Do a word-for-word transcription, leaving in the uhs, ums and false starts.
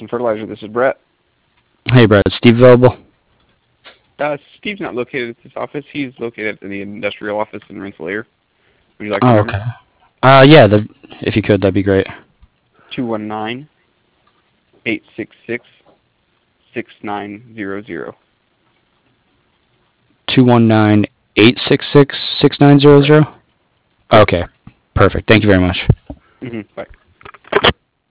and Fertilizer. This is Brett. Hey, Brett. Is Steve available? Uh, Steve's not located at this office. He's located in the industrial office in Rensselaer. Would you like the Oh, number? okay. Uh, yeah, the, if you could, that'd be great. two one nine, eight six six, six nine zero zero. two one nine, eight six six, six nine zero zero? Okay, perfect. Thank you very much. Mm-hmm. Bye.